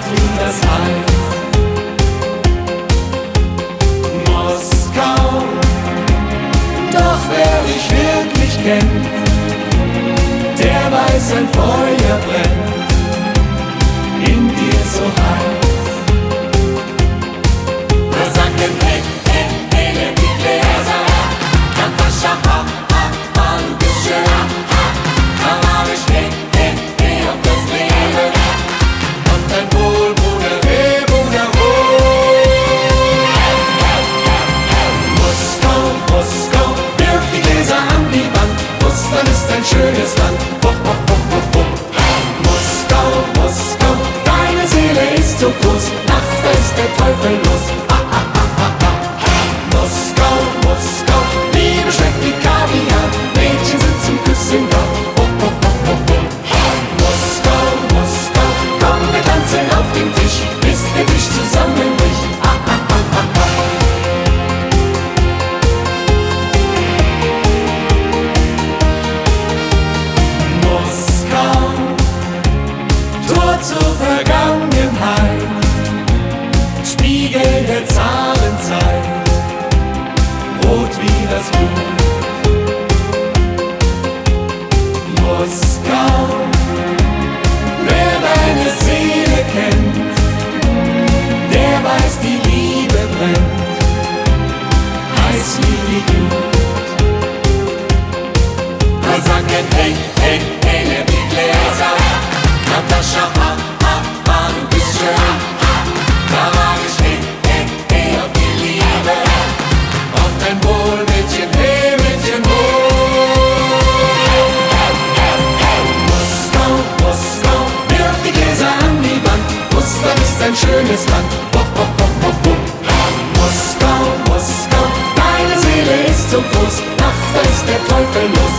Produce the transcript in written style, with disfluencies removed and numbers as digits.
wie das heißt. Moskau, doch wer dich wirklich kennt, der weiß, ein Feuer brennt in dir so heiß. Wir sagen hey, hey, hey, nimm die Gläser, Natascha, ha, ha, ha, du bist schön, Kamarisch, hey, hey, hey, auf das Leben, auf dein Wohl, Bruder, hey, Bruder, Moskau, Moskau, wirf die Gläser an die Wand, Russland ist ein schönes Land, ho, ho, ho, ho, ho. Moskau, Moskau, deine Seele ist so groß, nachts da ist der Teufel los, ha, ha, ha, ha, ha. Moskau, Moskau, Liebe schmeckt wie Kaviar, Mädchen sind zum Küssen da, ho, ho, ho, ho, ho. Moskau, Moskau, komm, wir tanzen auf den Tisch, bis der Tisch zusammenbricht, ha, ha, ha, ha, ha. Moskau, Tor zur Vergangenheit, Spiegel der Zahlenzeit, rot wie das Blut. Moskau, wer deine Seele kennt, der weiß, die Liebe brennt, heiß wie die Glut. Wir sagen hey, hey, hey, nimm die Gläser, Natascha, ha, ha, ha, du bist schön, Kamarisch, hey, hey, hey, auf die Liebe, auf dein Wohl, Mädchen, hey, Mädchen, wohl. Moskau, Moskau, wirf die Gläser an die Wand, Russland ist ein schönes Land, ho, ho, ho, ho, ho. Moskau, Moskau, deine Seele ist so groß, nachts da ist der Teufel los.